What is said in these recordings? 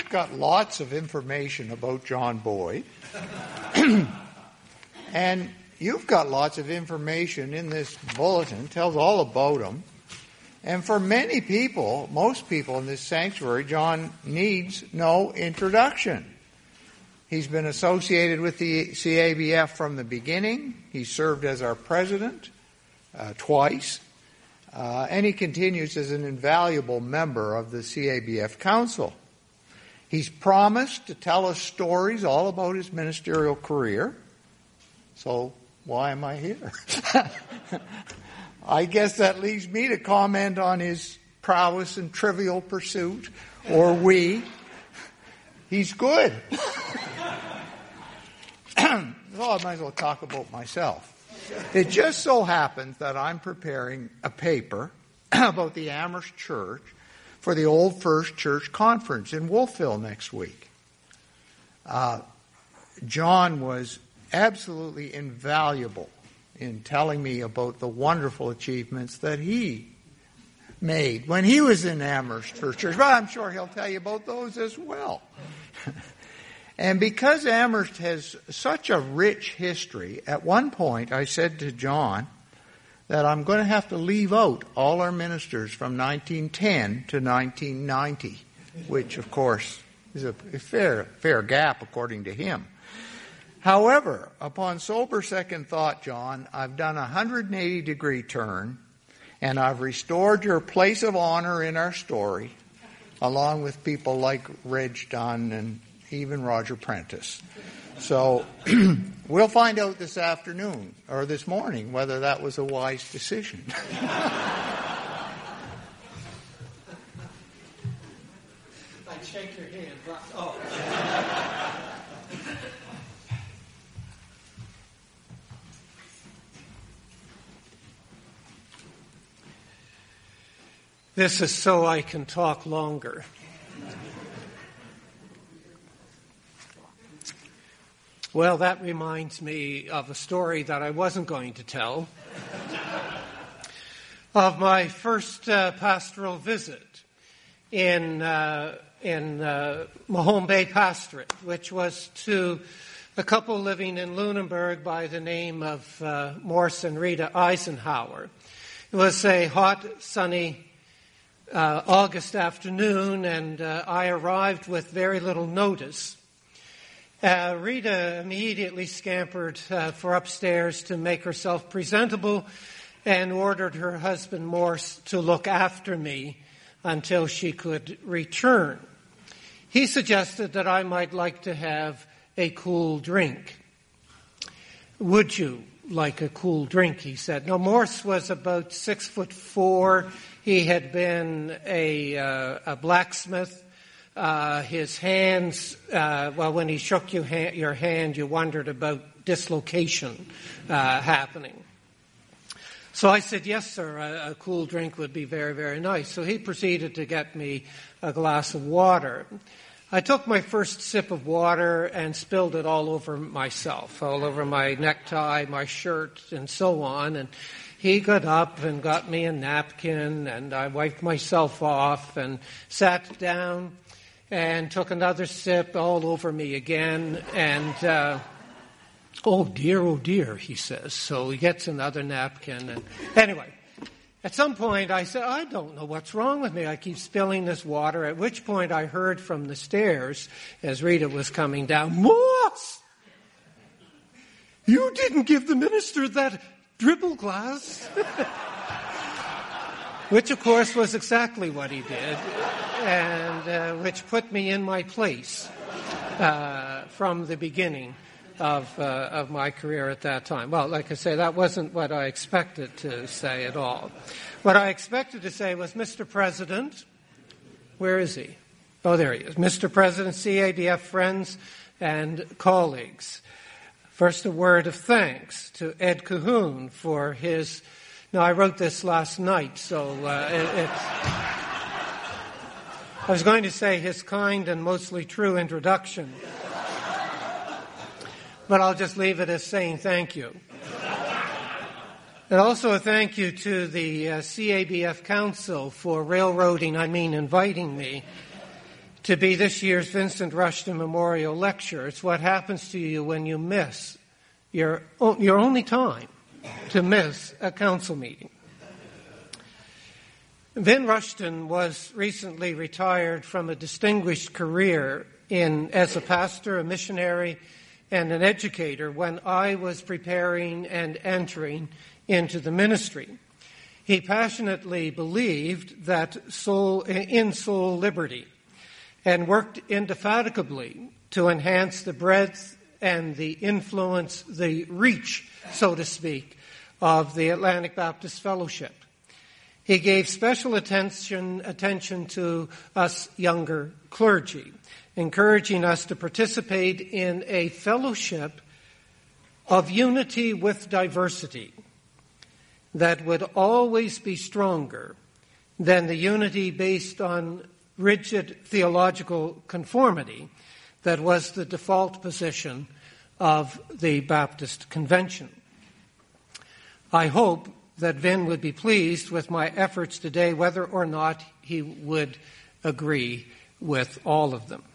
got lots of information about John Boyd. And you've got lots of information in this bulletin, tells all about him. And for many people, most people in this sanctuary, John needs no introduction. He's been associated with the CABF from the beginning. He served as our president twice. And he continues as an invaluable member of the CABF Council. He's promised to tell us stories all about his ministerial career. So why am I here? I guess that leaves me to comment on his prowess in Trivial Pursuit, or we. He's good. Well, I might as well talk about myself. It just so happens that I'm preparing a paper about the Amherst Church for the Old First Church Conference in Wolfville next week. John was absolutely invaluable in telling me about the wonderful achievements that he made when he was in Amherst First Church. Well, I'm sure he'll tell you about those as well. And because Amherst has such a rich history, at one point I said to John that I'm going to have to leave out all our ministers from 1910 to 1990, which, of course, is a fair gap according to him. However, upon sober second thought, John, I've done a 180-degree turn, and I've restored your place of honor in our story, along with people like Reg Dunn and even Roger Prentice. So we'll find out this afternoon, or this morning, whether that was a wise decision. I'd shake your hand. Oh. This is so I can talk longer. Well, that reminds me of a story that I wasn't going to tell. Of my first pastoral visit in Mahone Bay Pastorate, which was to a couple living in Lunenburg by the name of Morse and Rita Eisenhower. It was a hot, sunny August afternoon, and I arrived with very little notice. Rita immediately scampered for upstairs to make herself presentable and ordered her husband Morse to look after me until she could return. He suggested that I might like to have a cool drink. Would you like a cool drink, he said. Now, Morse was about 6'4". He had been a blacksmith. His hands, when he shook your hand, you wondered about dislocation happening. So I said, yes, sir, a cool drink would be very, very nice. So he proceeded to get me a glass of water. I took my first sip of water and spilled it all over myself, all over my necktie, my shirt, and so on. And he got up and got me a napkin, and I wiped myself off and sat down and took another sip all over me again. And, oh dear, he says. So he gets another napkin. And anyway, at some point I said, I don't know what's wrong with me. I keep spilling this water, at which point I heard from the stairs as Rita was coming down, Morse! You didn't give the minister that dribble glass. Which, of course, was exactly what he did, and which put me in my place from the beginning of my career at that time. Well, like I say, that wasn't what I expected to say at all. What I expected to say was, Mr. President, where is he? Oh, there he is. Mr. President, CABF friends and colleagues. First, a word of thanks to Ed Cahoon for his... Now, I wrote this last night, so I was going to say his kind and mostly true introduction. But I'll just leave it as saying thank you. And also a thank you to the CABF Council for inviting me to be this year's Vincent Rushton Memorial Lecture. It's what happens to you when you miss your only time to miss a council meeting. Vin Rushton was recently retired from a distinguished career as a pastor, a missionary, and an educator when I was preparing and entering into the ministry. He passionately believed that in soul liberty and worked indefatigably to enhance the breadth and the influence, the reach, so to speak, of the Atlantic Baptist Fellowship. He gave special attention to us younger clergy, encouraging us to participate in a fellowship of unity with diversity that would always be stronger than the unity based on rigid theological conformity that was the default position of the Baptist Convention. I hope that Vin would be pleased with my efforts today, whether or not he would agree with all of them.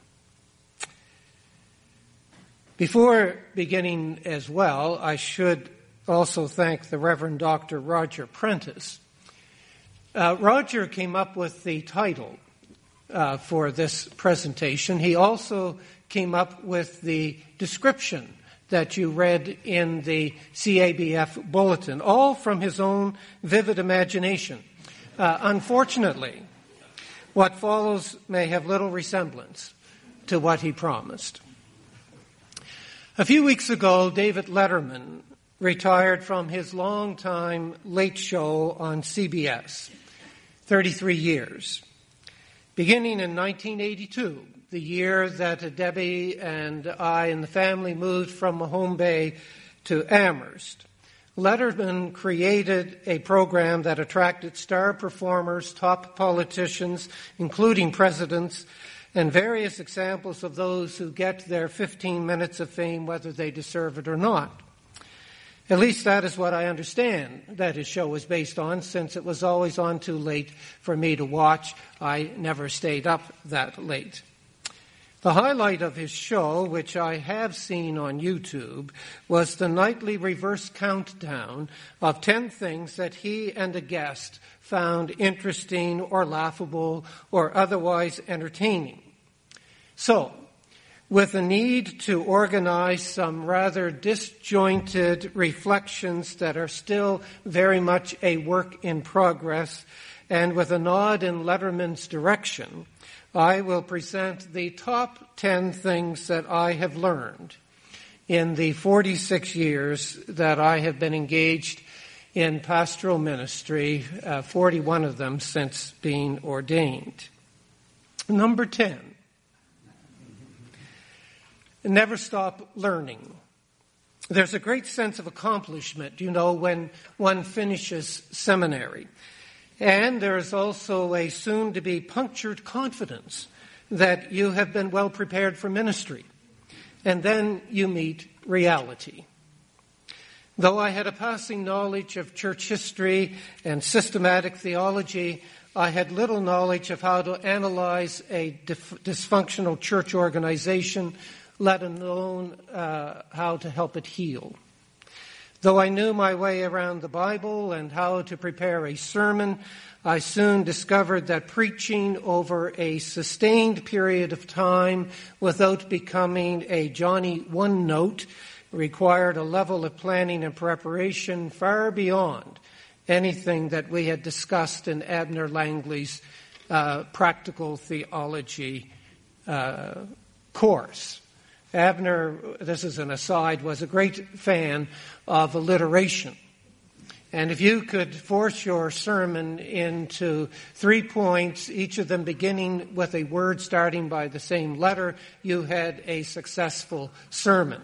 Before beginning as well, I should also thank the Reverend Dr. Roger Prentice. Roger came up with the title for this presentation. He also came up with the description that you read in the CABF bulletin, all from his own vivid imagination. Unfortunately, what follows may have little resemblance to what he promised. A few weeks ago, David Letterman retired from his long-time late show on CBS, 33 years. Beginning in 1982, the year that Debbie and I and the family moved from Mahone Bay to Amherst, Letterman created a program that attracted star performers, top politicians, including presidents, and various examples of those who get their 15 minutes of fame whether they deserve it or not. At least that is what I understand that his show was based on, since it was always on too late for me to watch. I never stayed up that late. The highlight of his show, which I have seen on YouTube, was the nightly reverse countdown of 10 things that he and a guest found interesting or laughable or otherwise entertaining. So, with a need to organize some rather disjointed reflections that are still very much a work in progress, and with a nod in Letterman's direction, I will present the top 10 things that I have learned in the 46 years that I have been engaged in pastoral ministry, 41 of them since being ordained. Number 10. Never stop learning. There's a great sense of accomplishment, when one finishes seminary. And there's also a soon-to-be punctured confidence that you have been well prepared for ministry. And then you meet reality. Though I had a passing knowledge of church history and systematic theology, I had little knowledge of how to analyze a dysfunctional church organization, let alone how to help it heal. Though I knew my way around the Bible and how to prepare a sermon, I soon discovered that preaching over a sustained period of time without becoming a Johnny one-note required a level of planning and preparation far beyond anything that we had discussed in Abner Langley's practical theology course. Abner, this is an aside, was a great fan of alliteration. And if you could force your sermon into 3 points, each of them beginning with a word starting by the same letter, you had a successful sermon.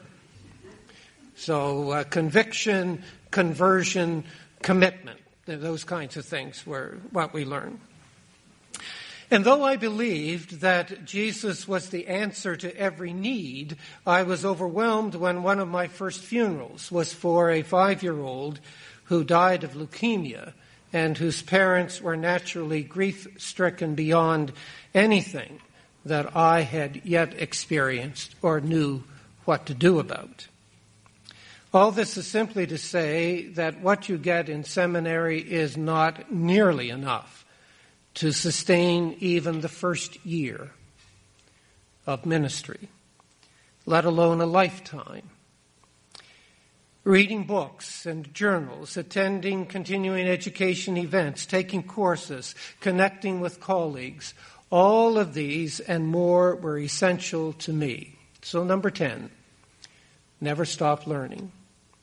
So conviction, conversion, commitment, those kinds of things were what we learned. And though I believed that Jesus was the answer to every need, I was overwhelmed when one of my first funerals was for a 5-year-old who died of leukemia and whose parents were naturally grief-stricken beyond anything that I had yet experienced or knew what to do about. All this is simply to say that what you get in seminary is not nearly enough to sustain even the first year of ministry, let alone a lifetime. Reading books and journals, attending continuing education events, taking courses, connecting with colleagues, all of these and more were essential to me. So 10, never stop learning.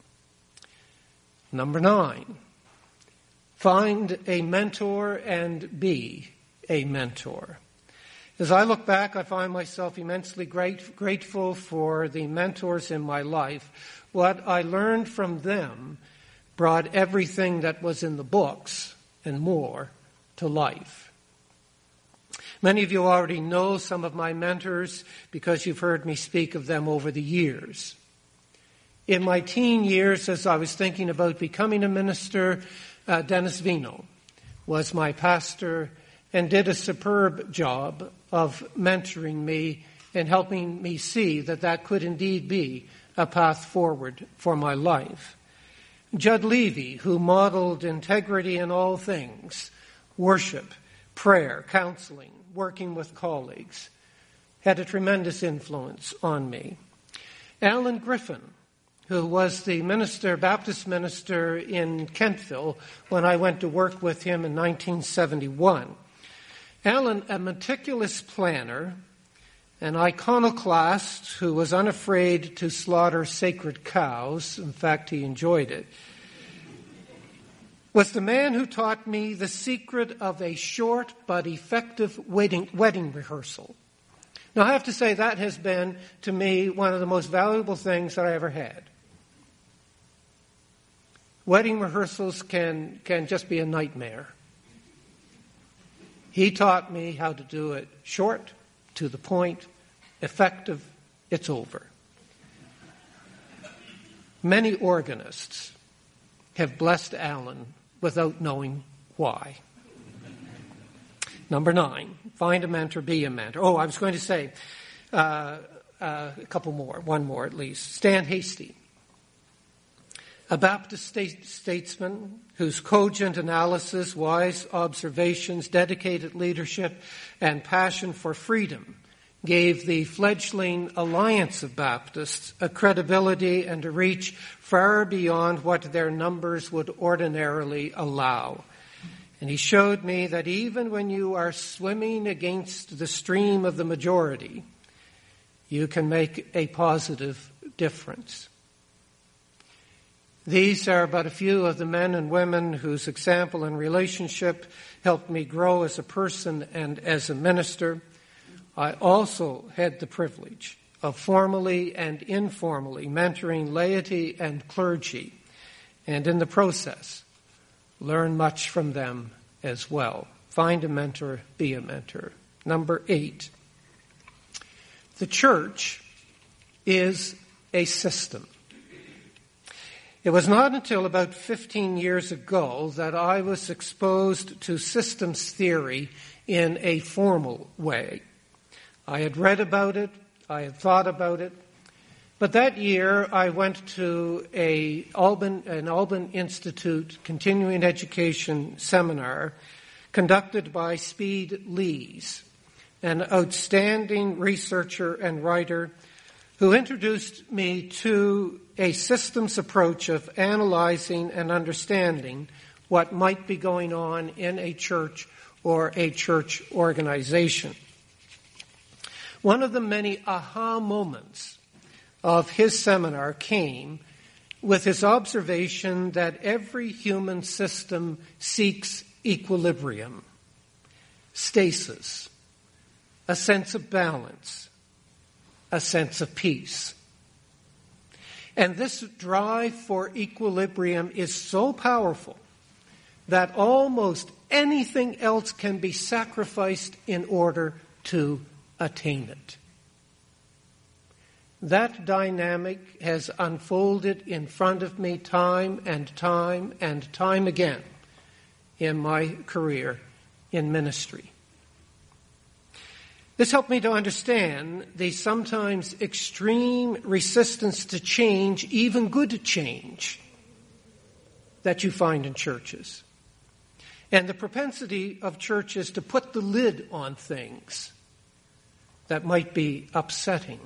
9, find a mentor and be a mentor. As I look back, I find myself immensely grateful for the mentors in my life. What I learned from them brought everything that was in the books and more to life. Many of you already know some of my mentors because you've heard me speak of them over the years. In my teen years, as I was thinking about becoming a minister, Dennis Vino was my pastor and did a superb job of mentoring me and helping me see that that could indeed be a path forward for my life. Judd Levy, who modeled integrity in all things, worship, prayer, counseling, working with colleagues, had a tremendous influence on me. Alan Griffin, who was the Baptist minister in Kentville when I went to work with him in 1971. Alan, a meticulous planner, an iconoclast who was unafraid to slaughter sacred cows, in fact he enjoyed it, was the man who taught me the secret of a short but effective wedding rehearsal. Now I have to say that has been, to me, one of the most valuable things that I ever had. Wedding rehearsals can just be a nightmare. He taught me how to do it short, to the point, effective, it's over. Many organists have blessed Alan without knowing why. 9, find a mentor, be a mentor. Oh, I was going to say a couple more, one more at least. Stan Hasty, a Baptist statesman whose cogent analysis, wise observations, dedicated leadership, and passion for freedom gave the fledgling Alliance of Baptists a credibility and a reach far beyond what their numbers would ordinarily allow. And he showed me that even when you are swimming against the stream of the majority, you can make a positive difference. These are but a few of the men and women whose example and relationship helped me grow as a person and as a minister. I also had the privilege of formally and informally mentoring laity and clergy, and in the process, learn much from them as well. Find a mentor, be a mentor. 8, the church is a system. It was not until about 15 years ago that I was exposed to systems theory in a formal way. I had read about it, I had thought about it, but that year I went to an Alban Institute continuing education seminar conducted by Speed Lees, an outstanding researcher and writer who introduced me to a systems approach of analyzing and understanding what might be going on in a church or a church organization. One of the many aha moments of his seminar came with his observation that every human system seeks equilibrium, stasis, a sense of balance, a sense of peace. And this drive for equilibrium is so powerful that almost anything else can be sacrificed in order to attain it. That dynamic has unfolded in front of me time and time and time again in my career in ministry. This helped me to understand the sometimes extreme resistance to change, even good change, that you find in churches, and the propensity of churches to put the lid on things that might be upsetting.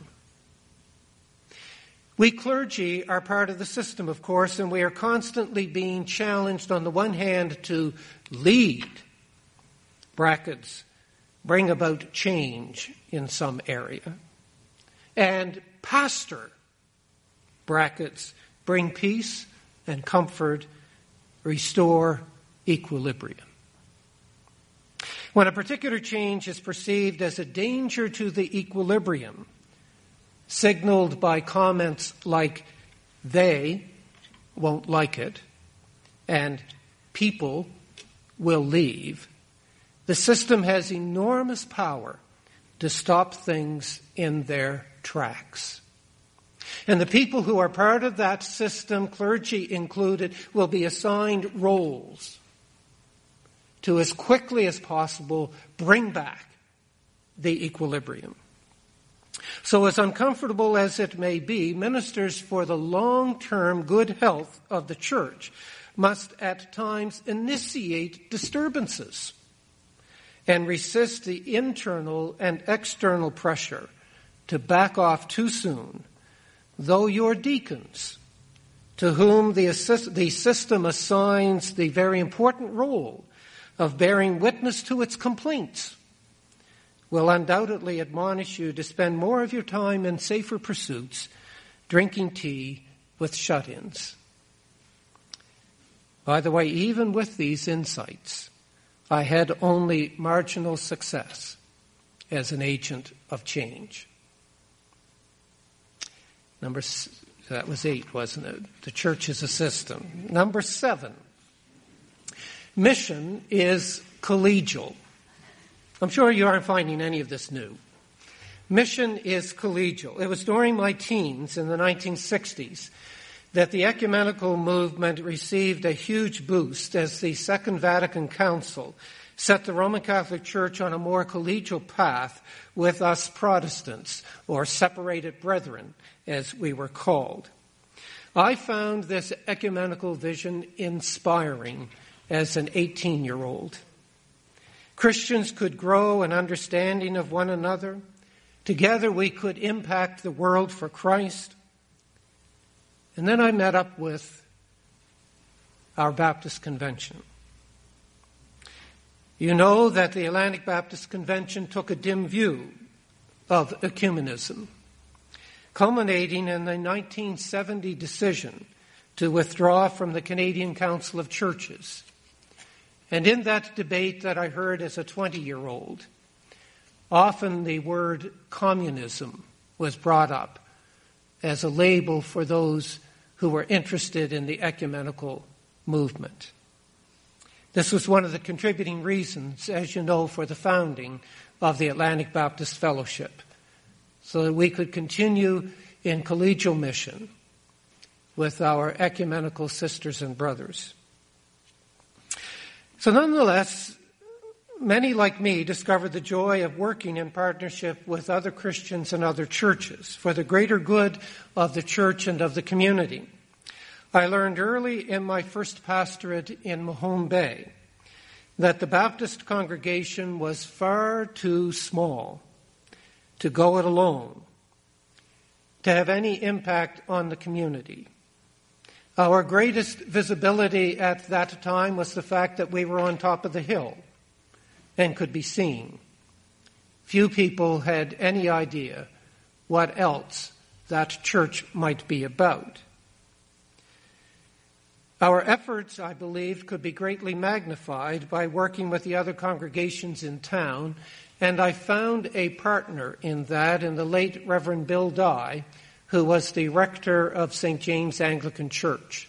We clergy are part of the system, of course, and we are constantly being challenged on the one hand to lead, brackets, bring about change in some area, and pastor, brackets, bring peace and comfort, restore equilibrium. When a particular change is perceived as a danger to the equilibrium, signaled by comments like, they won't like it, and people will leave, the system has enormous power to stop things in their tracks. And the people who are part of that system, clergy included, will be assigned roles to, as quickly as possible, bring back the equilibrium. So as uncomfortable as it may be, ministers for the long-term good health of the church must at times initiate disturbances and resist the internal and external pressure to back off too soon, though your deacons, to whom the system assigns the very important role of bearing witness to its complaints, will undoubtedly admonish you to spend more of your time in safer pursuits, drinking tea with shut-ins. By the way, even with these insights, I had only marginal success as an agent of change. That was 8, wasn't it? The church is a system. Number 7, mission is collegial. I'm sure you aren't finding any of this new. Mission is collegial. It was during my teens in the 1960s that the ecumenical movement received a huge boost as the Second Vatican Council set the Roman Catholic Church on a more collegial path with us Protestants, or separated brethren, as we were called. I found this ecumenical vision inspiring as an 18-year-old. Christians could grow an understanding of one another. Together we could impact the world for Christ. And then I met up with our Baptist Convention. You know that the Atlantic Baptist Convention took a dim view of ecumenism, culminating in the 1970 decision to withdraw from the Canadian Council of Churches. And in that debate that I heard as a 20-year-old, often the word communism was brought up as a label for those who were interested in the ecumenical movement. This was one of the contributing reasons, as you know, for the founding of the Atlantic Baptist Fellowship, so that we could continue in collegial mission with our ecumenical sisters and brothers. So nonetheless, many like me discovered the joy of working in partnership with other Christians and other churches for the greater good of the church and of the community. I learned early in my first pastorate in Mahone Bay that the Baptist congregation was far too small to go it alone, to have any impact on the community. Our greatest visibility at that time was the fact that we were on top of the hill and could be seen. Few people had any idea what else that church might be about. Our efforts, I believe, could be greatly magnified by working with the other congregations in town, and I found a partner in that in the late Reverend Bill Dye, who was the rector of St. James Anglican Church.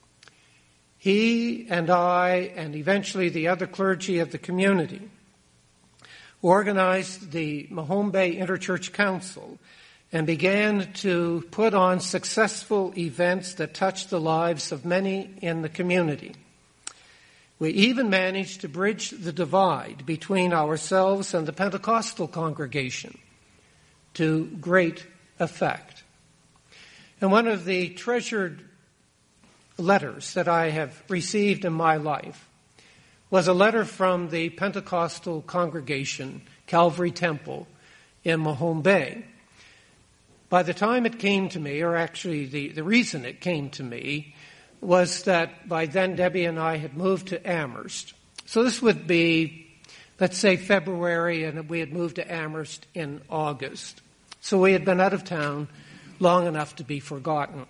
He and I, and eventually the other clergy of the community, organized the Mahone Bay Interchurch Council and began to put on successful events that touched the lives of many in the community. We even managed to bridge the divide between ourselves and the Pentecostal congregation to great effect. And one of the treasured letters that I have received in my life was a letter from the Pentecostal congregation, Calvary Temple, in Mahone Bay. By the time it came to me, or actually the reason it came to me, was that by then Debbie and I had moved to Amherst. So this would be, let's say, February, and we had moved to Amherst in August. So we had been out of town long enough to be forgotten.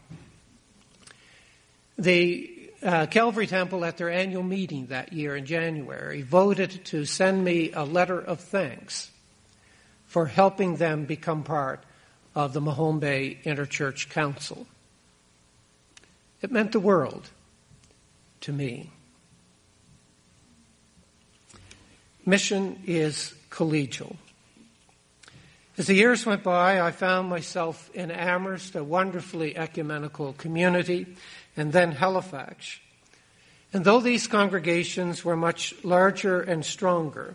The Calvary Temple, at their annual meeting that year in January, voted to send me a letter of thanks for helping them become part of the Mahone Bay Interchurch Council. It meant the world to me. Mission is collegial. As the years went by, I found myself in Amherst, a wonderfully ecumenical community, and then Halifax. And though these congregations were much larger and stronger,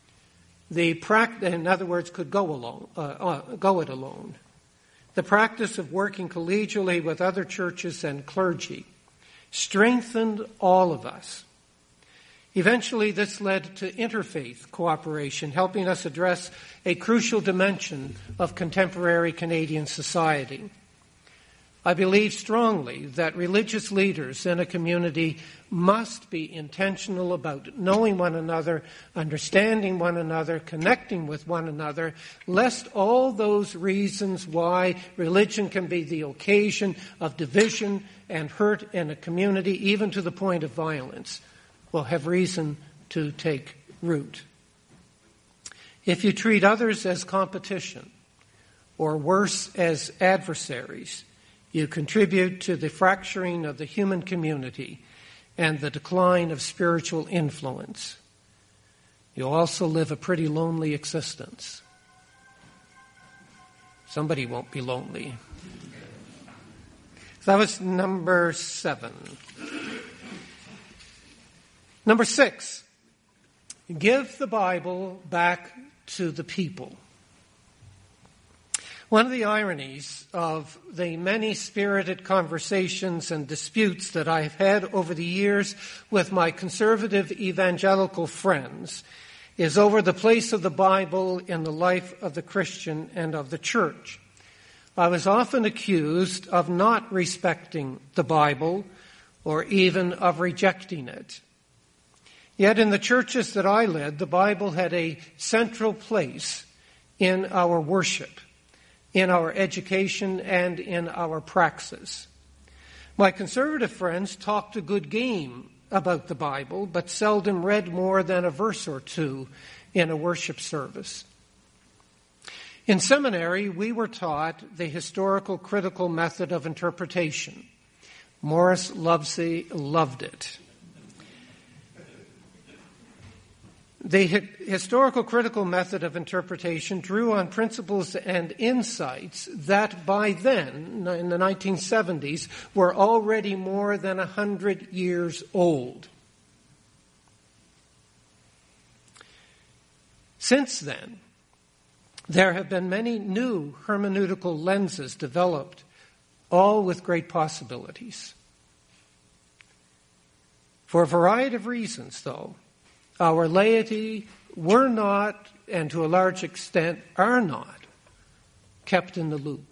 in other words, could go it alone. The practice of working collegially with other churches and clergy strengthened all of us. Eventually, this led to interfaith cooperation, helping us address a crucial dimension of contemporary Canadian society. I believe strongly that religious leaders in a community must be intentional about knowing one another, understanding one another, connecting with one another, lest all those reasons why religion can be the occasion of division and hurt in a community, even to the point of violence, will have reason to take root. If you treat others as competition, or worse, as adversaries, you contribute to the fracturing of the human community and the decline of spiritual influence. You'll also live a pretty lonely existence. Somebody won't be lonely. That was number 7. Number 6, give the Bible back to the people. One of the ironies of the many spirited conversations and disputes that I have had over the years with my conservative evangelical friends is over the place of the Bible in the life of the Christian and of the church. I was often accused of not respecting the Bible or even of rejecting it. Yet in the churches that I led, the Bible had a central place in our worship, in our education, and in our praxis. My conservative friends talked a good game about the Bible, but seldom read more than a verse or two in a worship service. In seminary, we were taught the historical critical method of interpretation. Morris Lovesey loved it. The historical critical method of interpretation drew on principles and insights that by then, in the 1970s, were already more than 100 years old. Since then, there have been many new hermeneutical lenses developed, all with great possibilities. For a variety of reasons, though, our laity were not, and to a large extent are not, kept in the loop.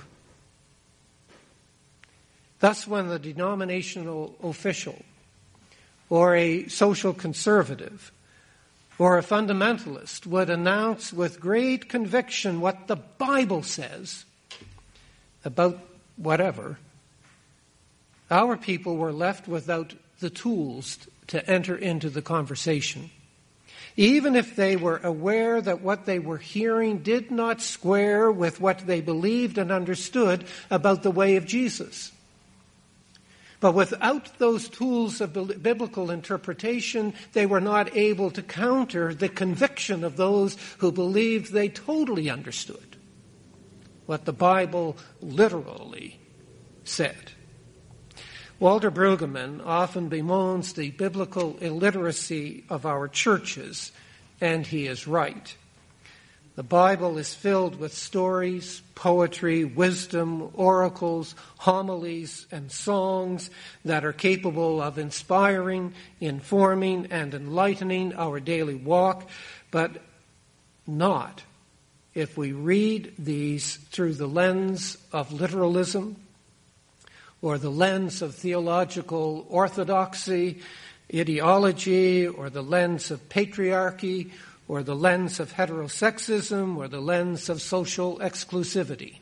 Thus, when the denominational official or a social conservative or a fundamentalist would announce with great conviction what the Bible says about whatever, our people were left without the tools to enter into the conversation. Even if they were aware that what they were hearing did not square with what they believed and understood about the way of Jesus. But without those tools of biblical interpretation, they were not able to counter the conviction of those who believed they totally understood what the Bible literally said. Walter Brueggemann often bemoans the biblical illiteracy of our churches, and he is right. The Bible is filled with stories, poetry, wisdom, oracles, homilies, and songs that are capable of inspiring, informing, and enlightening our daily walk, but not if we read these through the lens of literalism or the lens of theological orthodoxy, ideology, or the lens of patriarchy, or the lens of heterosexism, or the lens of social exclusivity.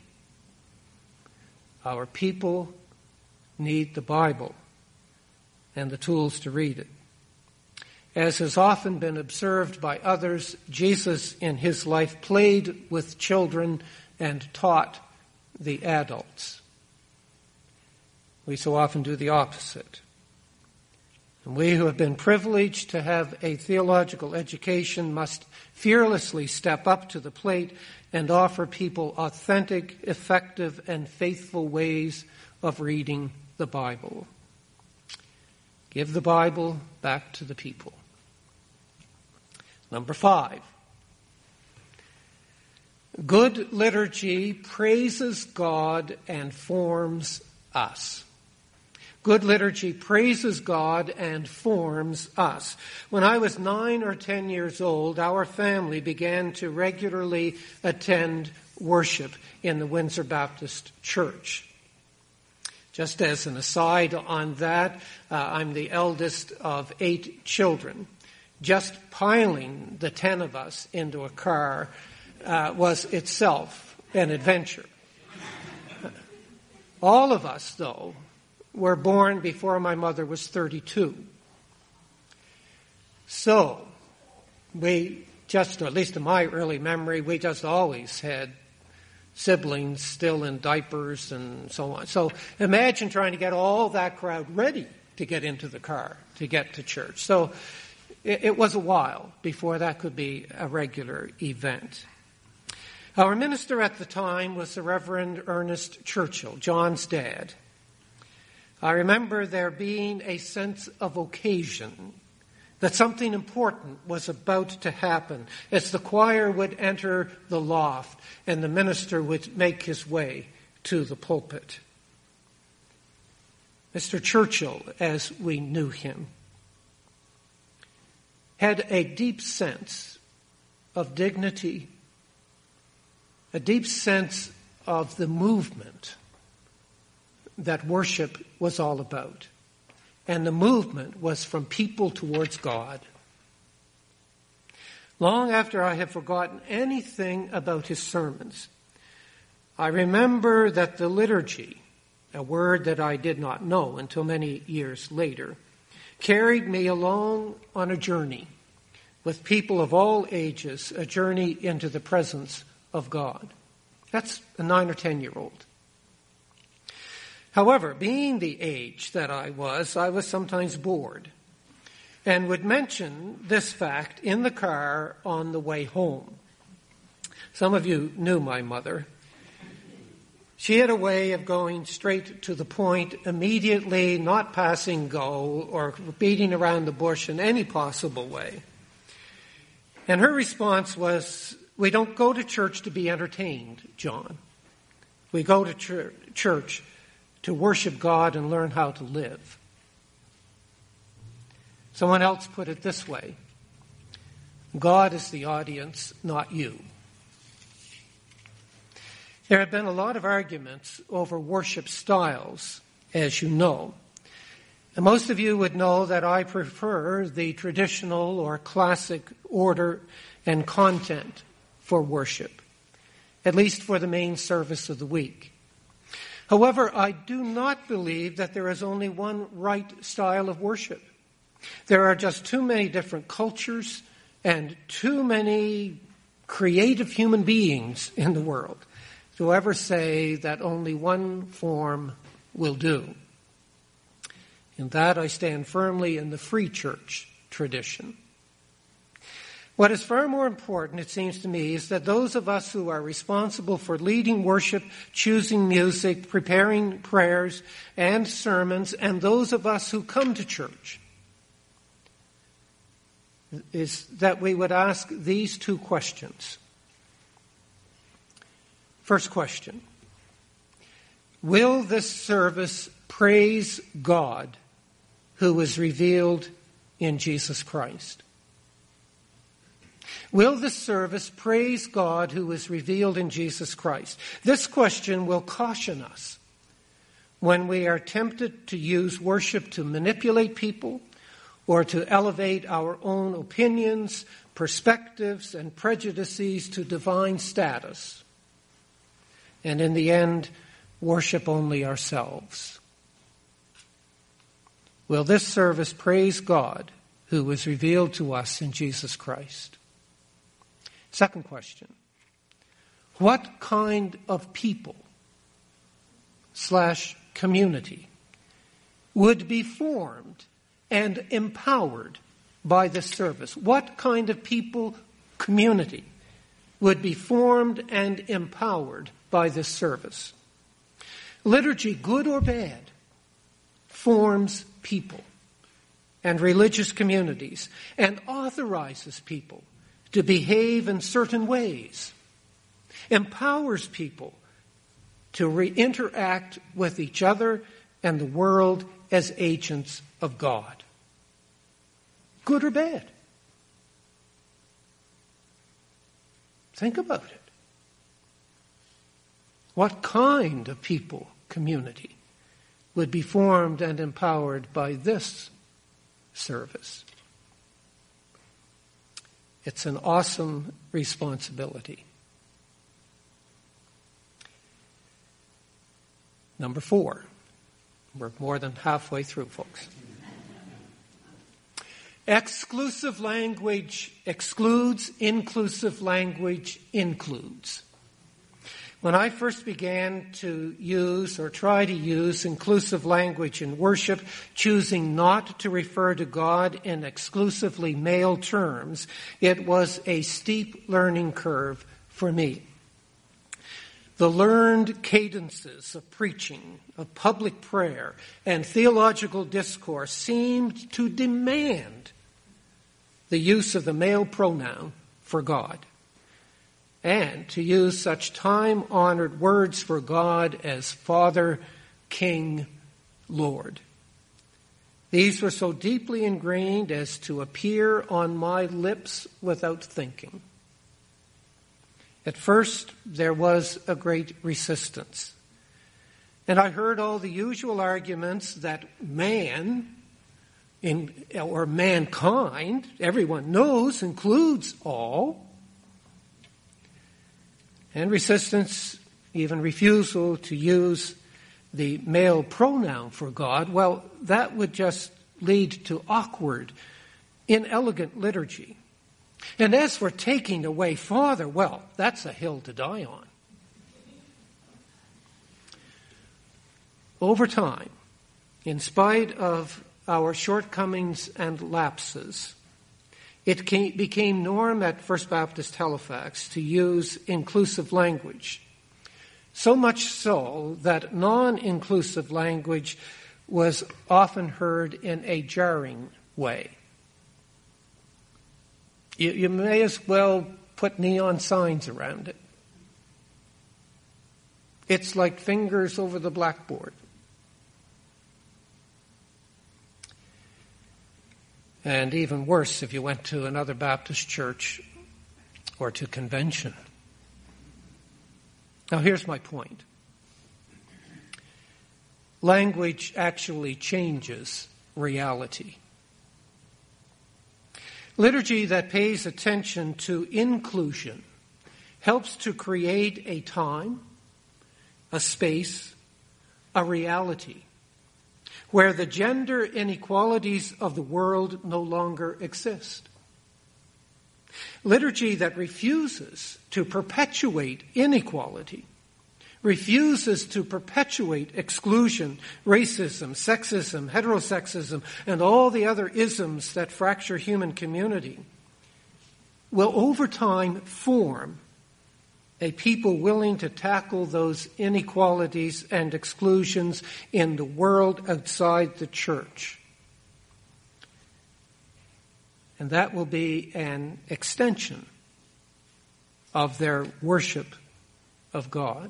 Our people need the Bible and the tools to read it. As has often been observed by others, Jesus in his life played with children and taught the adults. We so often do the opposite. And we who have been privileged to have a theological education must fearlessly step up to the plate and offer people authentic, effective, and faithful ways of reading the Bible. Give the Bible back to the people. Number 5. Good liturgy praises God and forms us. Good liturgy praises God and forms us. When I was 9 or 10 years old, our family began to regularly attend worship in the Windsor Baptist Church. Just as an aside on that, I'm the eldest of 8 children. Just piling the 10 of us into a car was itself an adventure. All of us, though, were born before my mother was 32. So, we just, or at least in my early memory, we just always had siblings still in diapers and so on. So imagine trying to get all that crowd ready to get into the car to get to church. So it was a while before that could be a regular event. Our minister at the time was the Reverend Ernest Churchill, John's dad. I remember there being a sense of occasion, that something important was about to happen as the choir would enter the loft and the minister would make his way to the pulpit. Mr. Churchill, as we knew him, had a deep sense of dignity, a deep sense of the movement that worship was all about. And the movement was from people towards God. Long after I have forgotten anything about his sermons, I remember that the liturgy, a word that I did not know until many years later, carried me along on a journey with people of all ages, a journey into the presence of God. That's a 9 or 10-year-old. However, being the age that I was sometimes bored and would mention this fact in the car on the way home. Some of you knew my mother. She had a way of going straight to the point immediately, not passing go or beating around the bush in any possible way. And her response was, "We don't go to church to be entertained, John. We go to church to worship God and learn how to live." Someone else put it this way: God is the audience, not you. There have been a lot of arguments over worship styles, as you know. And most of you would know that I prefer the traditional or classic order and content for worship, at least for the main service of the week. However, I do not believe that there is only one right style of worship. There are just too many different cultures and too many creative human beings in the world to ever say that only one form will do. In that I stand firmly in the free church tradition. What is far more important, it seems to me, is that those of us who are responsible for leading worship, choosing music, preparing prayers and sermons, and those of us who come to church, is that we would ask these two questions. First question: will this service praise God who is revealed in Jesus Christ? Will this service praise God who is revealed in Jesus Christ? This question will caution us when we are tempted to use worship to manipulate people or to elevate our own opinions, perspectives, and prejudices to divine status, and in the end, worship only ourselves. Will this service praise God who was revealed to us in Jesus Christ? Second question: what kind of people / community would be formed and empowered by this service? What kind of people, community, would be formed and empowered by this service? Liturgy, good or bad, forms people and religious communities and authorizes people to behave in certain ways, empowers people to interact with each other and the world as agents of God. Good or bad? Think about it. What kind of people, community, would be formed and empowered by this service? It's an awesome responsibility. Number 4. We're more than halfway through, folks. Exclusive language excludes, inclusive language includes. When I first began to use or try to use inclusive language in worship, choosing not to refer to God in exclusively male terms, it was a steep learning curve for me. The learned cadences of preaching, of public prayer, and theological discourse seemed to demand the use of the male pronoun for God, and to use such time-honored words for God as Father, King, Lord. These were so deeply ingrained as to appear on my lips without thinking. At first, there was a great resistance. And I heard all the usual arguments that man, or mankind, everyone knows, includes all. And resistance, even refusal to use the male pronoun for God, well, that would just lead to awkward, inelegant liturgy. And as for taking away Father, well, that's a hill to die on. Over time, in spite of our shortcomings and lapses, it became norm at First Baptist Halifax to use inclusive language. So much so that non-inclusive language was often heard in a jarring way. You may as well put neon signs around it. It's like fingers over the blackboard. And even worse if you went to another Baptist church or to convention. Now here's my point. Language actually changes reality. Liturgy that pays attention to inclusion helps to create a time, a space, a reality where the gender inequalities of the world no longer exist. Liturgy that refuses to perpetuate inequality, refuses to perpetuate exclusion, racism, sexism, heterosexism, and all the other isms that fracture human community, will over time form a people willing to tackle those inequalities and exclusions in the world outside the church. And that will be an extension of their worship of God.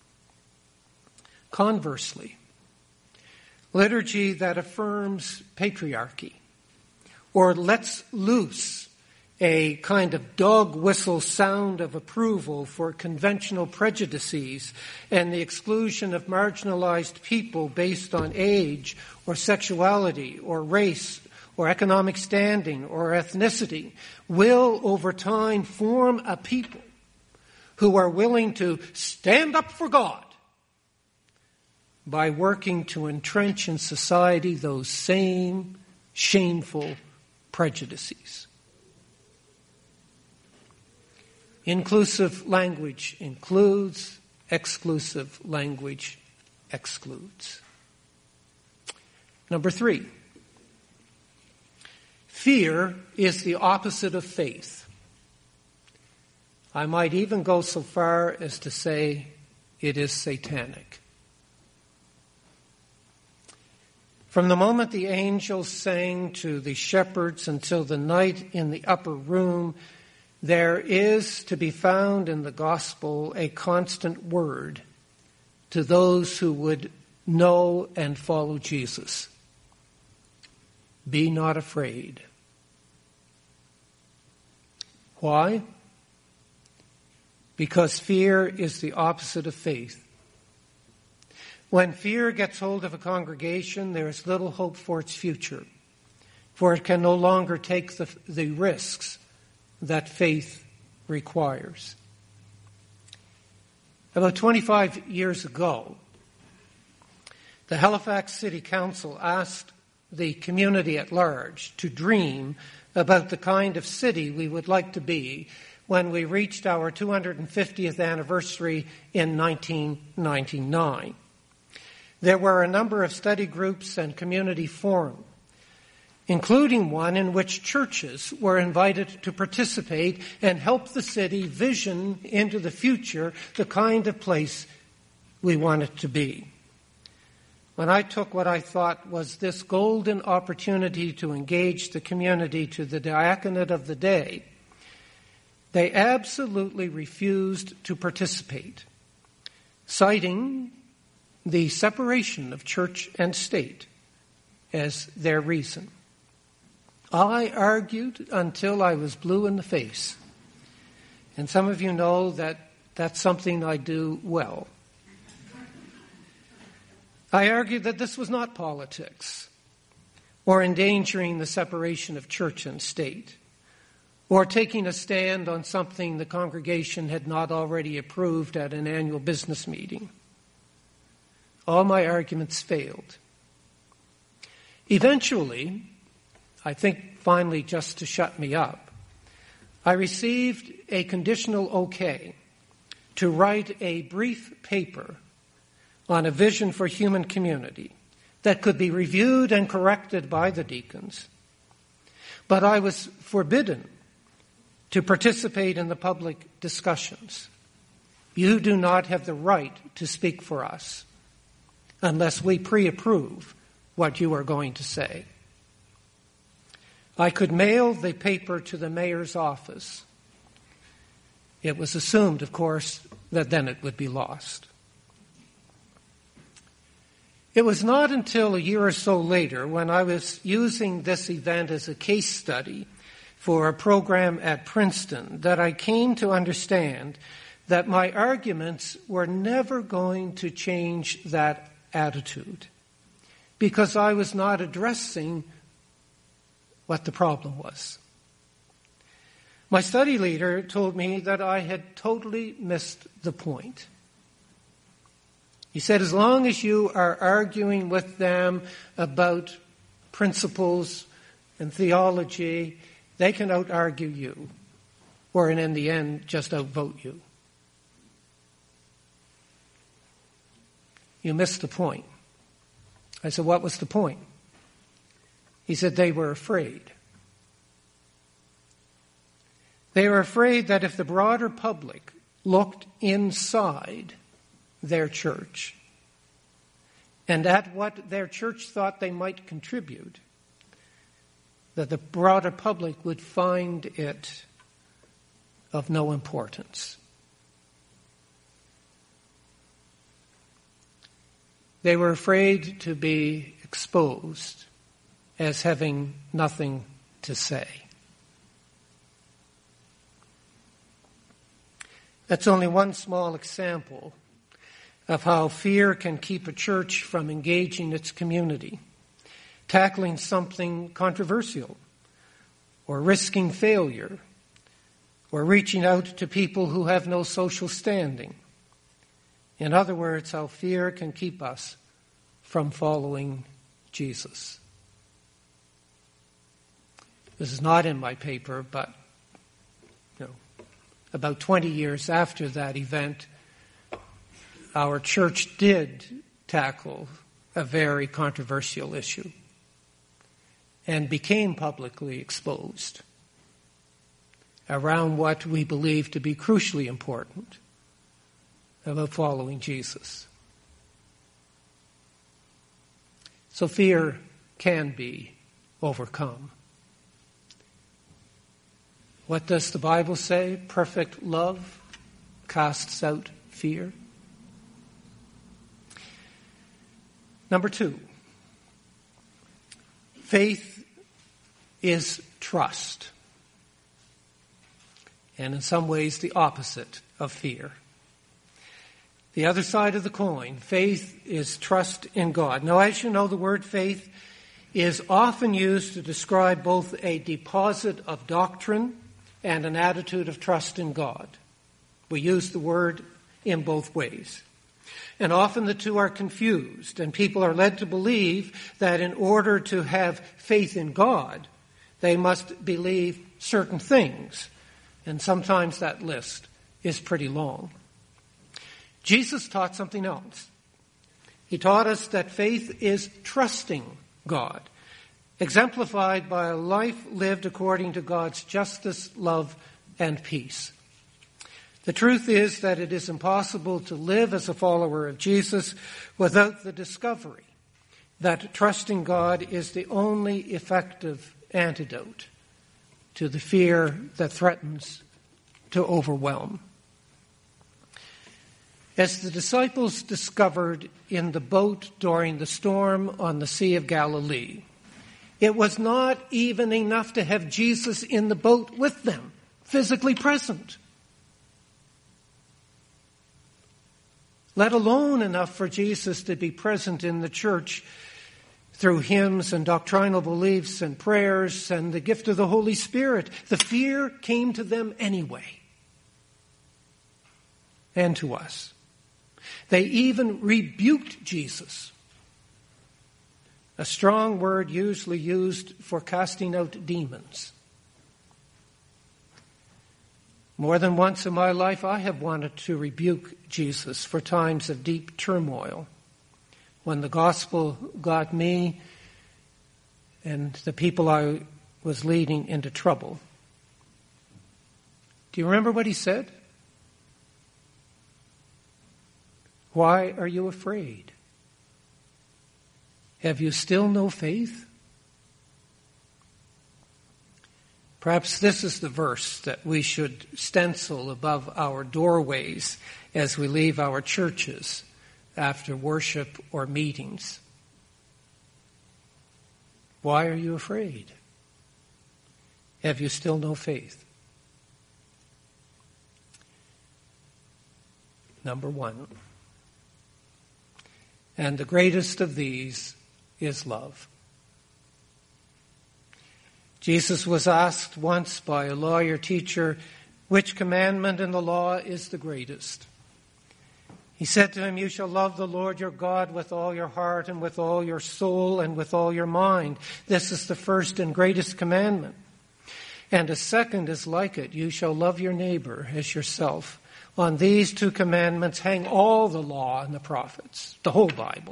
Conversely, liturgy that affirms patriarchy or lets loose a kind of dog whistle sound of approval for conventional prejudices and the exclusion of marginalized people based on age or sexuality or race or economic standing or ethnicity will over time form a people who are willing to stand up for God by working to entrench in society those same shameful prejudices. Inclusive language includes, exclusive language excludes. Number 3, fear is the opposite of faith. I might even go so far as to say it is satanic. From the moment the angels sang to the shepherds until the night in the upper room, there is to be found in the gospel a constant word to those who would know and follow Jesus. Be not afraid. Why? Because fear is the opposite of faith. When fear gets hold of a congregation, there is little hope for its future, for it can no longer take the risks that faith requires. About 25 years ago, the Halifax City Council asked the community at large to dream about the kind of city we would like to be when we reached our 250th anniversary in 1999. There were a number of study groups and community forums, including one in which churches were invited to participate and help the city vision into the future the kind of place we want it to be. When I took what I thought was this golden opportunity to engage the community to the diaconate of the day, they absolutely refused to participate, citing the separation of church and state as their reason. I argued until I was blue in the face. And some of you know that that's something I do well. I argued that this was not politics, or endangering the separation of church and state, or taking a stand on something the congregation had not already approved at an annual business meeting. All my arguments failed. Eventually, I think finally just to shut me up, I received a conditional okay to write a brief paper on a vision for human community that could be reviewed and corrected by the deacons. But I was forbidden to participate in the public discussions. You do not have the right to speak for us unless we pre-approve what you are going to say. I could mail the paper to the mayor's office. It was assumed, of course, that then it would be lost. It was not until a year or so later, when I was using this event as a case study for a program at Princeton, that I came to understand that my arguments were never going to change that attitude, because I was not addressing what the problem was. My study leader told me that I had totally missed the point. He said, as long as you are arguing with them about principles and theology, they can out-argue you, or in the end, just outvote you. You missed the point. I said, what was the point? He said, they were afraid. They were afraid that if the broader public looked inside their church and at what their church thought they might contribute, that the broader public would find it of no importance. They were afraid to be exposed as having nothing to say. That's only one small example of how fear can keep a church from engaging its community, tackling something controversial, or risking failure, or reaching out to people who have no social standing. In other words, how fear can keep us from following Jesus. This is not in my paper, but about 20 years after that event, our church did tackle a very controversial issue and became publicly exposed around what we believe to be crucially important about following Jesus. So fear can be overcome. What does the Bible say? Perfect love casts out fear. Number 2, faith is trust. And in some ways the opposite of fear. The other side of the coin, faith is trust in God. Now, as you know, the word faith is often used to describe both a deposit of doctrine and an attitude of trust in God. We use the word in both ways. And often the two are confused, and people are led to believe that in order to have faith in God, they must believe certain things. And sometimes that list is pretty long. Jesus taught something else. He taught us that faith is trusting God, exemplified by a life lived according to God's justice, love, and peace. The truth is that it is impossible to live as a follower of Jesus without the discovery that trusting God is the only effective antidote to the fear that threatens to overwhelm. As the disciples discovered in the boat during the storm on the Sea of Galilee, it was not even enough to have Jesus in the boat with them, physically present, let alone enough for Jesus to be present in the church through hymns and doctrinal beliefs and prayers and the gift of the Holy Spirit. The fear came to them anyway, and to us. They even rebuked Jesus, a strong word usually used for casting out demons. More than once in my life, I have wanted to rebuke Jesus for times of deep turmoil, when the gospel got me and the people I was leading into trouble. Do you remember what he said? Why are you afraid? Have you still no faith? Perhaps this is the verse that we should stencil above our doorways as we leave our churches after worship or meetings. Why are you afraid? Have you still no faith? Number 1. And the greatest of these is love. Jesus was asked once by a lawyer teacher, which commandment in the law is the greatest? He said to him, you shall love the Lord your God with all your heart and with all your soul and with all your mind. This is the first and greatest commandment. And a second is like it. You shall love your neighbor as yourself. On these 2 commandments hang all the law and the prophets, the whole Bible.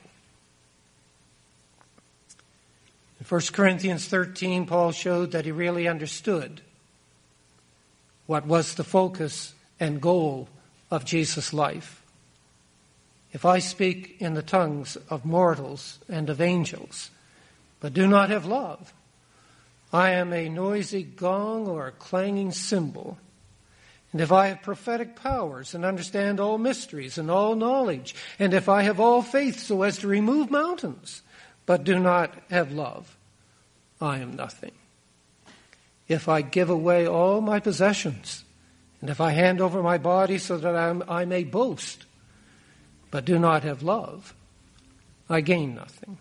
In 1 Corinthians 13, Paul showed that he really understood what was the focus and goal of Jesus' life. If I speak in the tongues of mortals and of angels, but do not have love, I am a noisy gong or a clanging cymbal. And if I have prophetic powers and understand all mysteries and all knowledge, and if I have all faith so as to remove mountains, but do not have love, I am nothing. If I give away all my possessions, and if I hand over my body so that I may boast, but do not have love, I gain nothing.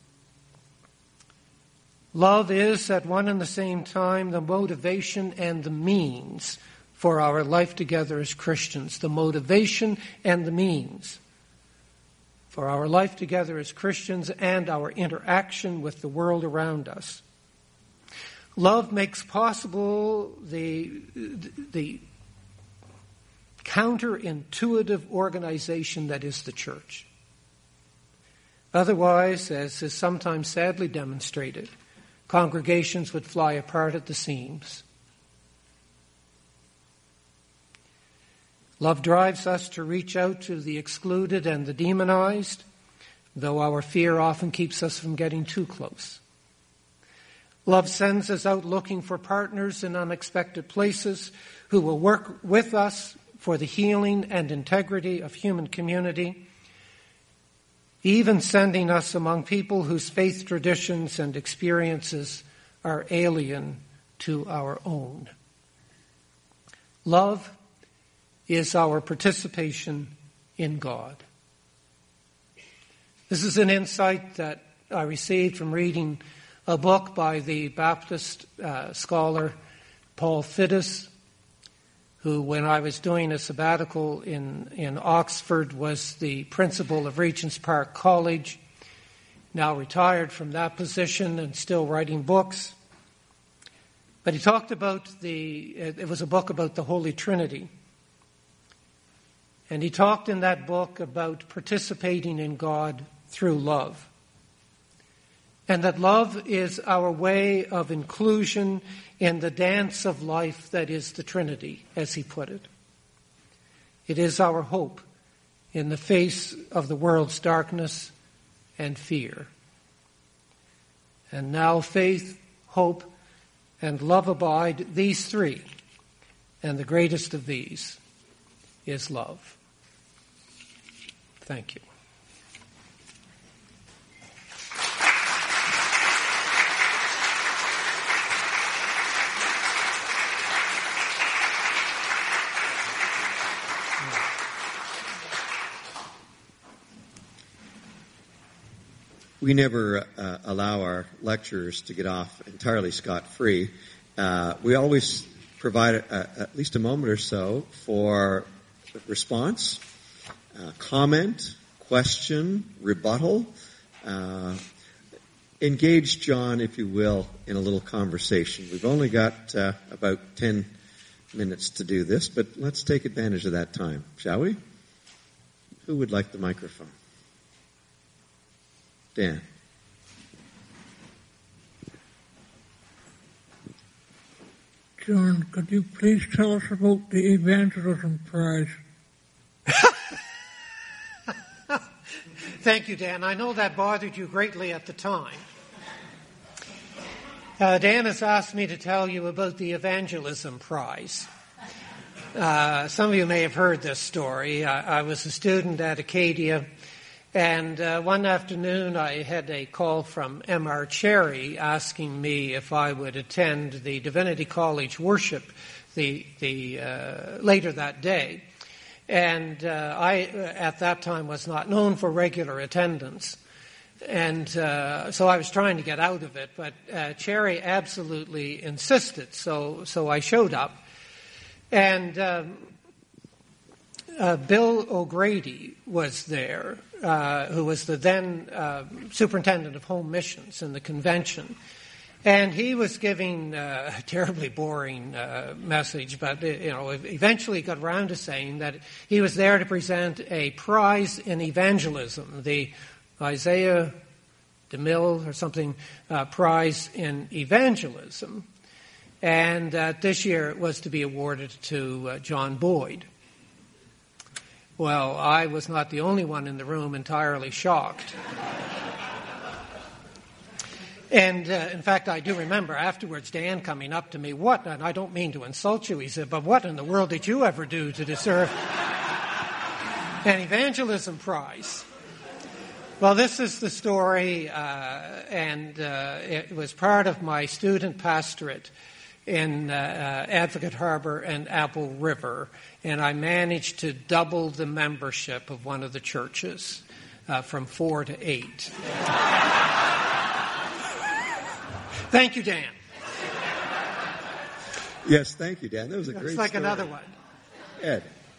Love is at one and the same time the motivation and the means for our life together as Christians. The motivation and the means for our life together as Christians and our interaction with the world around us. Love makes possible the counterintuitive organization that is the church. Otherwise, as is sometimes sadly demonstrated, congregations would fly apart at the seams. Love drives us to reach out to the excluded and the demonized, though our fear often keeps us from getting too close. Love sends us out looking for partners in unexpected places who will work with us for the healing and integrity of human community, even sending us among people whose faith traditions and experiences are alien to our own. Love is our participation in God. This is an insight that I received from reading a book by the Baptist scholar Paul Fiddes, who, when I was doing a sabbatical in Oxford, was the principal of Regent's Park College, now retired from that position and still writing books. But he talked about it was a book about the Holy Trinity. And he talked in that book about participating in God through love. And that love is our way of inclusion in the dance of life that is the Trinity, as he put it. It is our hope in the face of the world's darkness and fear. And now faith, hope, and love abide, these three. And the greatest of these is love. Thank you. We never allow our lecturers to get off entirely scot-free. We always provide at least a moment or so for response, comment, question, rebuttal. Engage John, if you will, in a little conversation. We've only got about 10 minutes to do this, but let's take advantage of that time, shall we? Who would like the microphone? Dan. John, could you please tell us about the Evangelism Prize? Thank you, Dan. I know that bothered you greatly at the time. Dan has asked me to tell you about the Evangelism Prize. Some of you may have heard this story. I was a student at Acadia, and one afternoon I had a call from M.R. Cherry asking me if I would attend the Divinity College worship later that day. And I, at that time, was not known for regular attendance. And so I was trying to get out of it, but Cherry absolutely insisted, so I showed up. And Bill O'Grady was there, who was the then superintendent of home missions in the convention. And he was giving a terribly boring message, but eventually got around to saying that he was there to present a prize in evangelism, the Isaiah DeMille or something prize in evangelism. And this year it was to be awarded to John Boyd. Well, I was not the only one in the room entirely shocked. And, in fact, I do remember afterwards Dan coming up to me, and I don't mean to insult you, he said, but what in the world did you ever do to deserve an evangelism prize? Well, this is the story, and it was part of my student pastorate in Advocate Harbor and Apple River, and I managed to double the membership of one of the churches from 4 to 8. Thank you, Dan. Yes, thank you, Dan. That was a great story. It's like another one. Ed.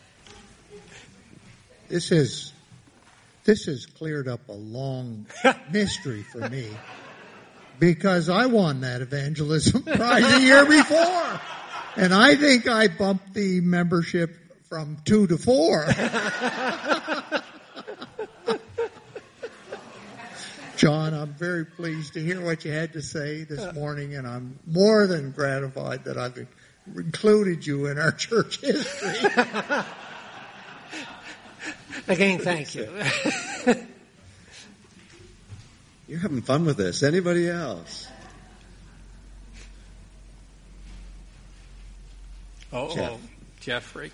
This has cleared up a long mystery for me, because I won that evangelism prize the year before, and I think I bumped the membership from 2 to 4. John, I'm very pleased to hear what you had to say this morning, and I'm more than gratified that I've included you in our church history. Again, thank you. You're having fun with this. Anybody else? Jeffrey.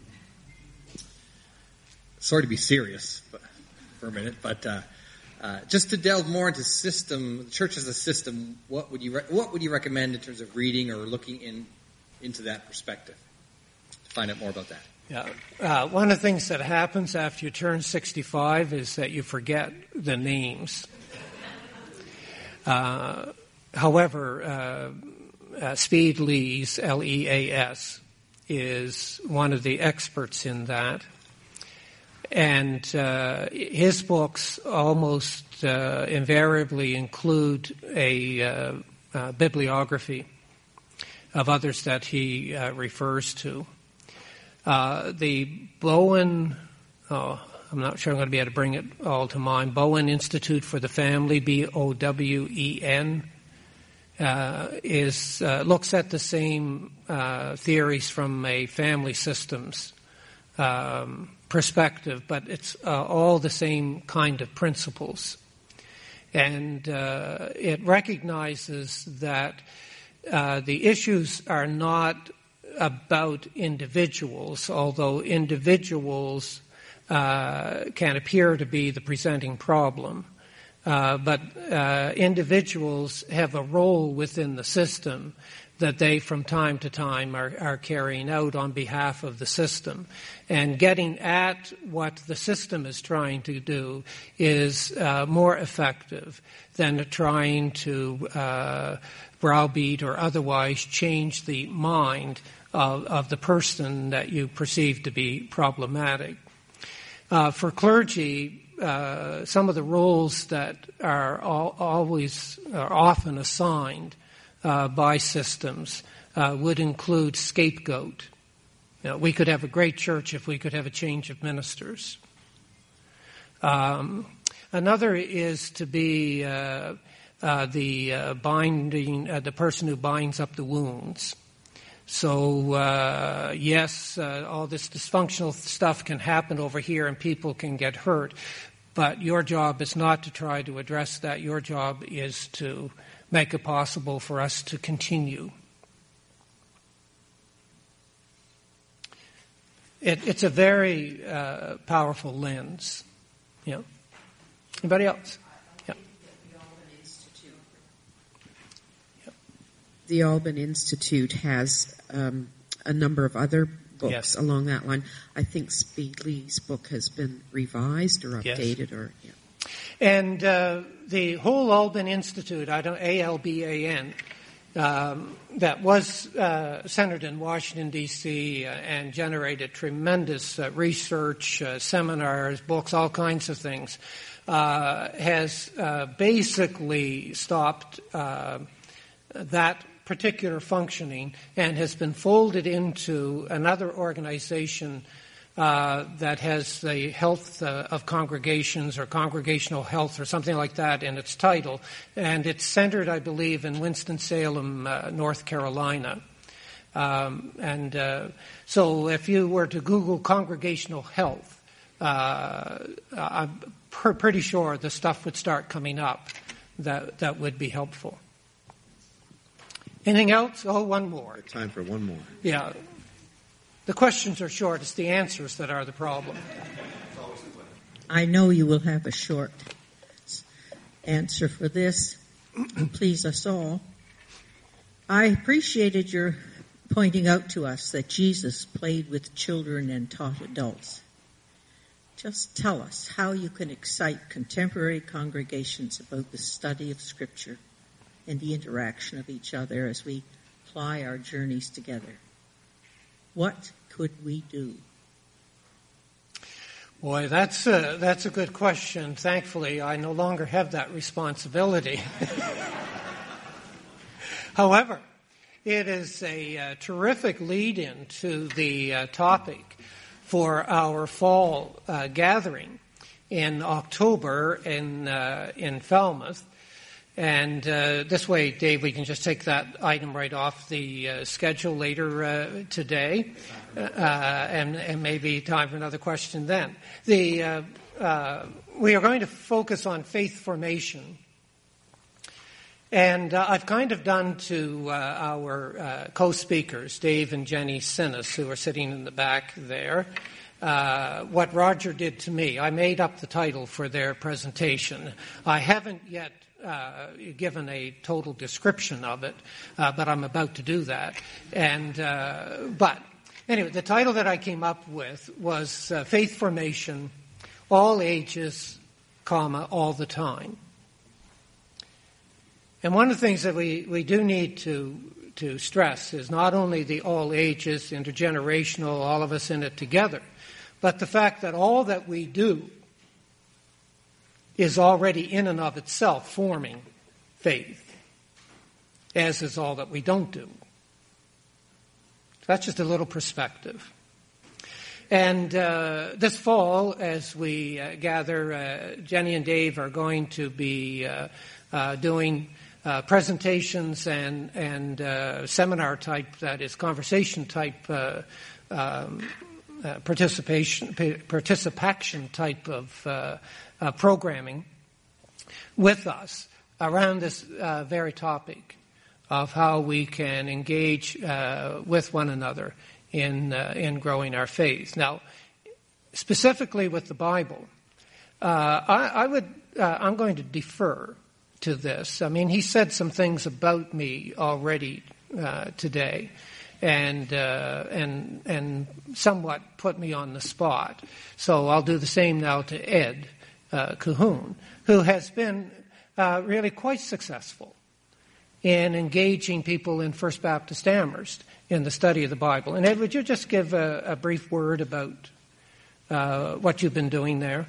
Sorry to be serious for a minute, but just to delve more into the church as a system, what would you recommend in terms of reading or looking into that perspective to find out more about that? Yeah. One of the things that happens after you turn 65 is that you forget the names. However, Speed Lees, Leas, is one of the experts in that. And his books almost invariably include a bibliography of others that he refers to. The Bowen, I'm not sure I'm going to be able to bring it all to mind, Bowen Institute for the Family, Bowen, looks at the same theories from a family systems perspective, but it's all the same kind of principles. And it recognizes that the issues are not about individuals, although individuals can appear to be the presenting problem. But individuals have a role within the system that they from time to time are carrying out on behalf of the system. And getting at what the system is trying to do is more effective than trying to browbeat or otherwise change the mind of the person that you perceive to be problematic. For clergy, some of the roles that are often assigned by systems would include scapegoat. We could have a great church if we could have a change of ministers. Another is to be the person who binds up the wounds. So, yes, all this dysfunctional stuff can happen over here and people can get hurt, but your job is not to try to address that. Your job is to make it possible for us to continue. It's a very powerful lens. Yeah. Anybody else? Yeah. The Alban Institute has a number of other books along that line. I think Speed Lee's book has been revised or updated. Yes. And the whole Alban Institute, ALBAN, that was centered in Washington, D.C. And generated tremendous research, seminars, books, all kinds of things, has basically stopped that particular functioning and has been folded into another organization that has the health of congregations or congregational health or something like that in its title. And it's centered, I believe, in Winston-Salem, North Carolina. So if you were to Google congregational health, I'm pretty sure the stuff would start coming up that would be helpful. Anything else? Oh, one more. Time for one more. Yeah. The questions are short. It's the answers that are the problem. I know you will have a short answer for this. Please us all. I appreciated your pointing out to us that Jesus played with children and taught adults. Just tell us how you can excite contemporary congregations about the study of Scripture and the interaction of each other as we ply our journeys together. What could we do? Boy, that's a good question. Thankfully, I no longer have that responsibility. However, it is a terrific lead-in to the topic for our fall gathering in October in Falmouth. And this way, Dave, we can just take that item right off the schedule later today, and maybe time for another question then. We are going to focus on faith formation. And I've kind of done to our co-speakers, Dave and Jenny Sinnis, who are sitting in the back there, what Roger did to me. I made up the title for their presentation. I haven't yet given a total description of it, but I'm about to do that. But anyway, the title that I came up with was Faith Formation, All Ages, all the Time. And one of the things that we do need to stress is not only the all ages, intergenerational, all of us in it together, but the fact that all that we do is already in and of itself forming faith, as is all that we don't do. That's just a little perspective. And this fall, as we gather, Jenny and Dave are going to be doing presentations and seminar type, that is conversation type participation type of programming with us around this very topic of how we can engage with one another in growing our faith. Now, specifically with the Bible, I'm going to defer to this. I mean, he said some things about me already today, and somewhat put me on the spot. So I'll do the same now to Ed Cahoon, who has been really quite successful in engaging people in First Baptist Amherst in the study of the Bible. And Ed, would you just give a brief word about what you've been doing there?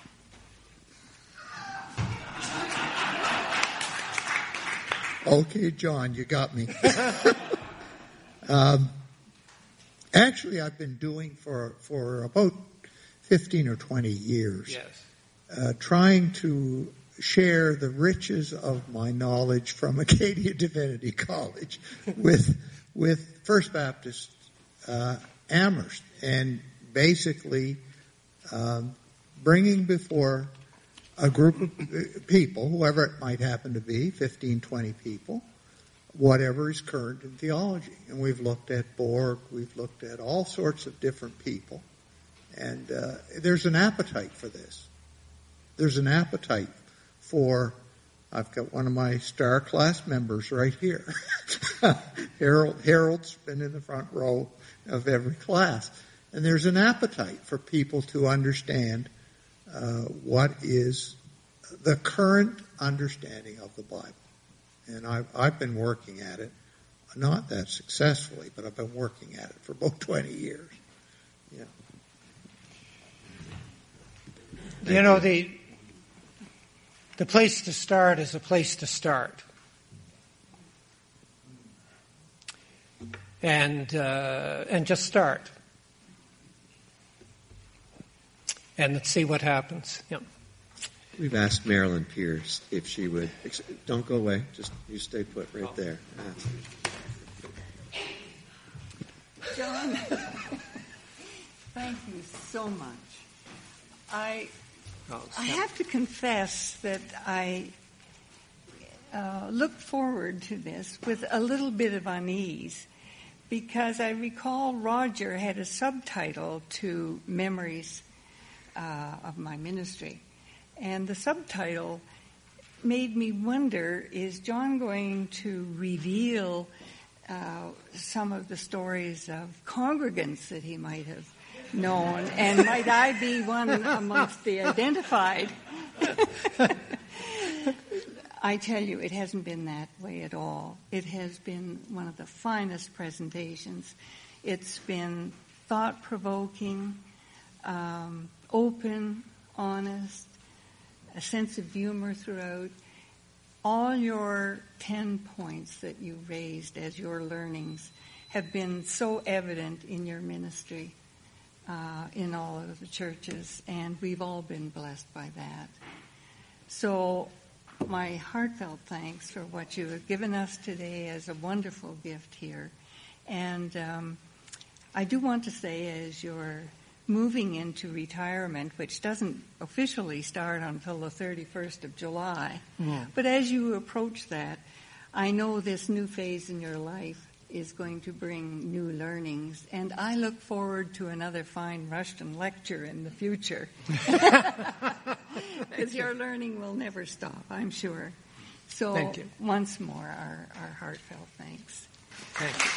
Okay, John, you got me. Actually, I've been doing for about 15 or 20 years, trying to share the riches of my knowledge from Acadia Divinity College with First Baptist Amherst, and basically bringing before a group of people, whoever it might happen to be, 15, 20 people, whatever is current in theology. And we've looked at Borg, we've looked at all sorts of different people, and there's an appetite for this. There's an appetite for, I've got one of my star class members right here. Harold's been in the front row of every class. And there's an appetite for people to understand what is the current understanding of the Bible. And I've been working at it, not that successfully, but I've been working at it for about 20 years. Yeah. You know, the place to start is a place to start. And just start. and see what happens. Yeah. We've asked Marilyn Pierce if she would. Don't go away. Just you stay put right there. John, thank you so much. I have to confess that I look forward to this with a little bit of unease, because I recall Roger had a subtitle to Memories of My Ministry. And the subtitle made me wonder, is John going to reveal some of the stories of congregants that he might have known? And might I be one amongst the identified? I tell you, it hasn't been that way at all. It has been one of the finest presentations. It's been thought-provoking, open, honest, a sense of humor throughout. All your 10 points that you raised as your learnings have been so evident in your ministry in all of the churches, and we've all been blessed by that. So my heartfelt thanks for what you have given us today as a wonderful gift here. And I do want to say, as you're moving into retirement, which doesn't officially start until the 31st of July, but as you approach that, I know this new phase in your life is going to bring new learnings, and I look forward to another fine Rushton lecture in the future. Because your learning will never stop, I'm sure. So thank you. Once more, our heartfelt thanks. Thank you.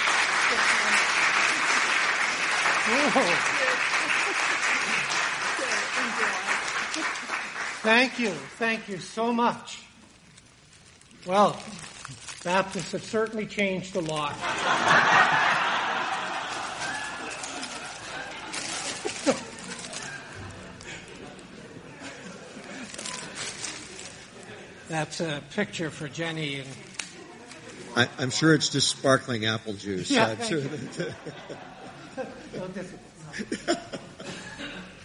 Thank you so much. Well, Baptists have certainly changed a lot. That's a picture for Jenny. And I'm sure it's just sparkling apple juice. Yeah, I'm sure thank you. that